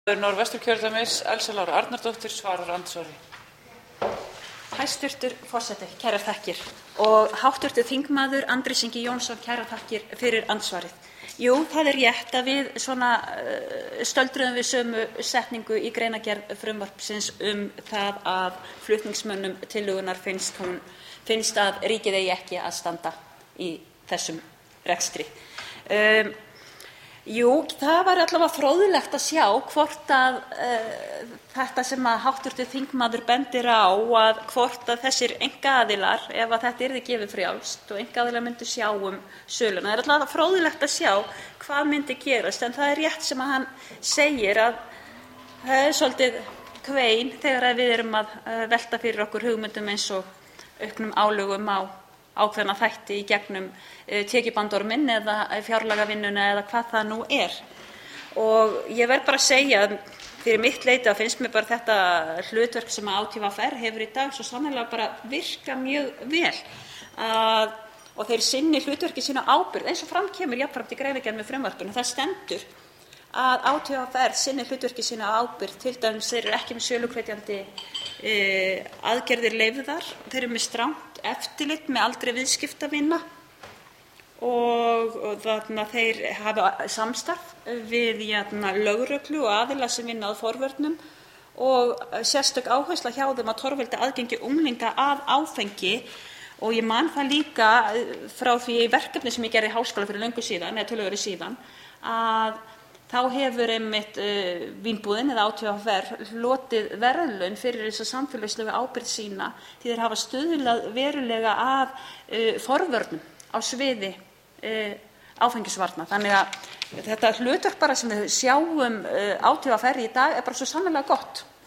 Norðvesturkjördæmis, Elsa Lára Arnardóttir, svarar andsvari. Hæstvirtur forseti, kærar þakkir. Og háttvirtur þingmaður Andrés Ingi Jónsson, kærar þakkir fyrir andsvarið. Jú, það rétt að við stöldruðum við sömu setningu í greinargerð frumvarpsins það að flutningsmönnum tillögunnar finnst að ríkið eigi ekki að standa í þessum rekstri. Jú, það var allavega fróðlegt að sjá hvort að þetta sem að háttvirtur þingmaður bendir á, að hvort að þessir einkaaðilar, ef að þetta yrði gefið frjálst og einkaaðilar myndu sjá söluna, það allavega fróðlegt að sjá hvað myndi gerast. En það rétt sem að hann segir að það svolítið kvein þegar við erum að velta fyrir okkur hugmyndum eins og auknum álögum á ákveðna þætti í gegnum tekjubandorminn eða fjárlagavinnuna eða hvað það nú er. Og ég verð bara að segja fyrir mitt leyti að finnst mér bara þetta hlutverk sem ÁTVR hefur í dag svo sannarlega bara virka mjög vel og þeir sinni hlutverki sínu ábyrgð eins og fram kemur jafnframt í greinargerð með frumvarpinu. Það stendur að ÁTVR sinni hlutverki sínu ábyrgð, til dæmis þeir eru ekki með söluhvetjandi aðgerðir leyfðar, þeir eru með strangt eftirlit með aldri viðskiptavina og þannig að þeir hafa samstarf við lögreglu og aðila sem vinna að forvörnum og sérstök áhersla hjá þeim að torvelda aðgengi unglinga að áfengi. Og ég man það líka frá því verkefni sem ég gerði í háskóla fyrir löngu síðan, eða töluveri síðan, að þá hefur einmitt Vínbúðin eða ÁTVR hlotið verðlaun fyrir þessa samfélagslegu ábyrgð sína því þeir hafa stuðlað verulega að forvörnum á sviði áfengisvarna. Þannig að þetta hlutverk bara sem við sjáum ÁTVR í dag er bara svo sannarlega gott.